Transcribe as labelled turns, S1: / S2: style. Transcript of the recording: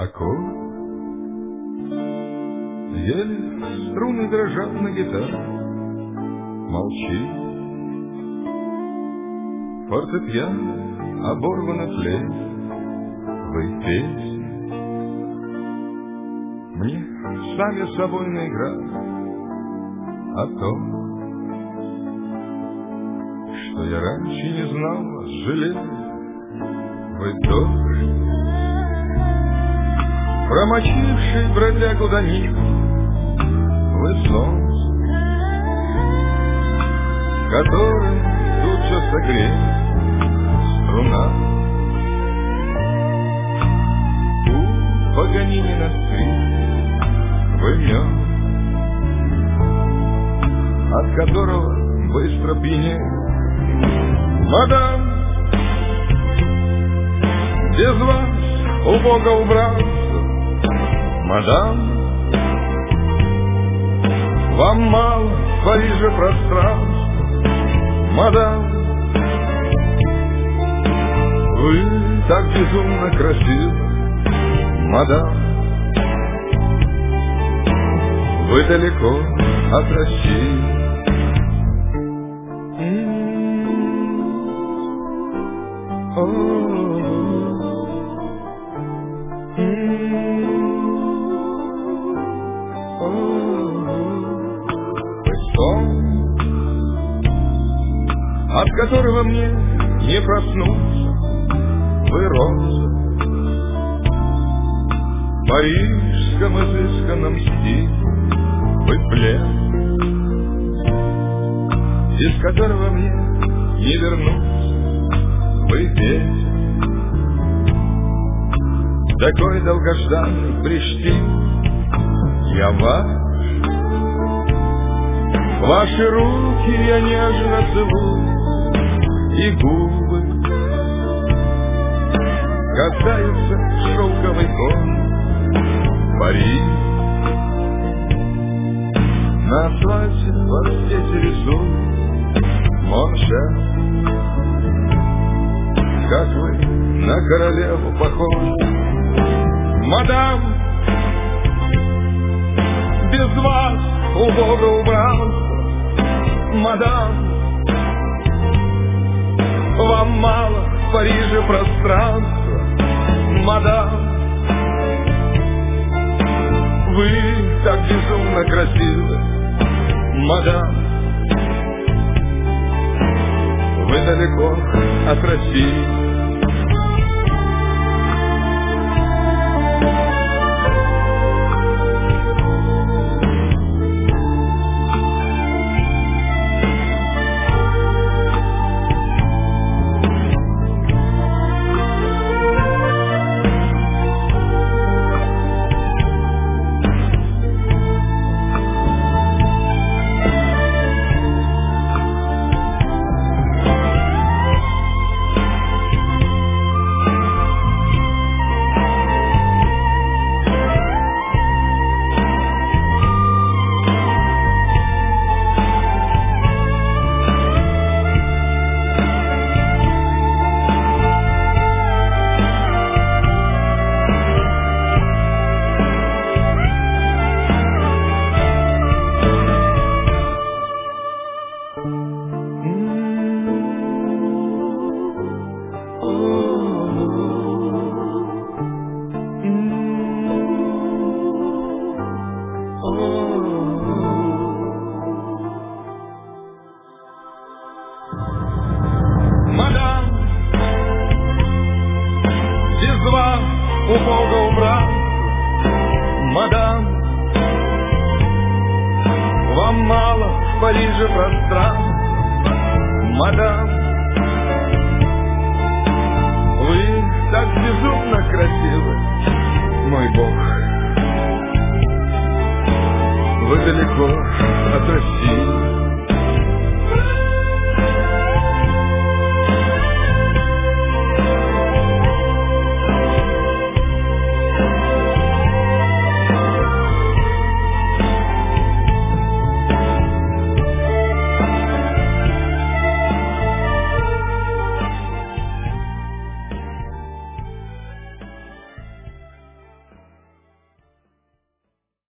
S1: аккорд. Еле струны дрожат на гитаре, молчи. Фортепиано оборвано тлеет в их песне. Мне сами собой наиграть о том, что я раньше не знал, жалею вы дождь, промочивший бродягу до них, вы солнце, которое тут же согреет струна. У Паганини на свете вы мед, от которого быстро пьянеет. Мадам, без вас убого убрался. Мадам, вам мало в Париже пространства. Мадам, вы так безумно красивы. Мадам, вы далеко от России. От которого мне не проснуться, вы роза в парижском изысканном стиле, вы плен, из которого мне не вернуться, вы ветер, такой долгожданный Приштин. Я ваши руки я нежно целую, и губы касаются шелковой кожи. Париж, на асфальте вас здесь рисует Моншер, как вы на королеву похожи. Мадам, без вас убого убранства. Мадам, вам мало в Париже пространства. Мадам, вы так безумно красивы. Мадам, вы далеко от России. У Бога убрал. Мадам, вам мало в Париже пространства. Мадам, вы так безумно красивы. Мой Бог, вы далеко от России.